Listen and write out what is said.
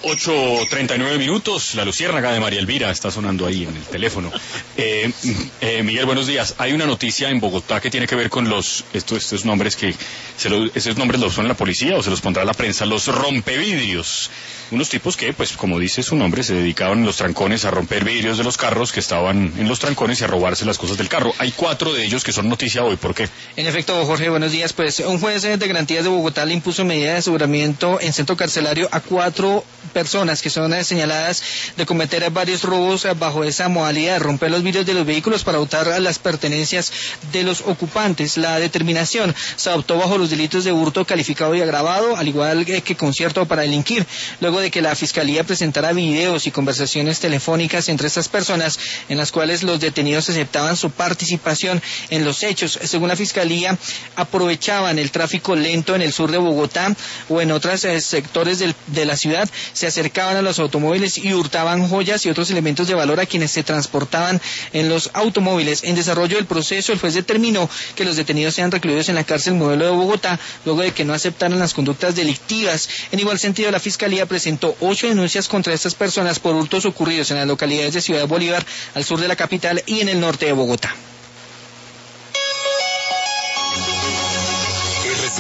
8:39, la luciérnaga de María Elvira está sonando ahí en el teléfono. Miguel, buenos días. Hay una noticia en Bogotá que tiene que ver con estos nombres esos nombres los pone la policía o se los pondrá la prensa, los rompevidrios. Unos tipos que, pues, como dice su nombre, se dedicaban en los trancones a romper vidrios de los carros que estaban en los trancones y a robarse las cosas del carro. Hay 4 de ellos que son noticia hoy. ¿Por qué? En efecto, Jorge, buenos días. Pues un juez de garantías de Bogotá le impuso medida de aseguramiento en centro carcelario a 4 personas que son señaladas de cometer varios robos bajo esa modalidad de romper los vidrios de los vehículos para hurtar las pertenencias de los ocupantes. La determinación se adoptó bajo los delitos de hurto calificado y agravado, al igual que concierto para delinquir, luego de que la Fiscalía presentara videos y conversaciones telefónicas entre estas personas en las cuales los detenidos aceptaban su participación en los hechos. Según la Fiscalía, aprovechaban el tráfico lento en el sur de Bogotá o en otros sectores de la ciudad, se acercaban a los automóviles y hurtaban joyas y otros elementos de valor a quienes se transportaban en los automóviles. En desarrollo del proceso, el juez determinó que los detenidos sean recluidos en la cárcel Modelo de Bogotá, luego de que no aceptaran las conductas delictivas. En igual sentido, la Fiscalía presentó 8 denuncias contra estas personas por hurtos ocurridos en las localidades de Ciudad Bolívar, al sur de la capital y en el norte de Bogotá.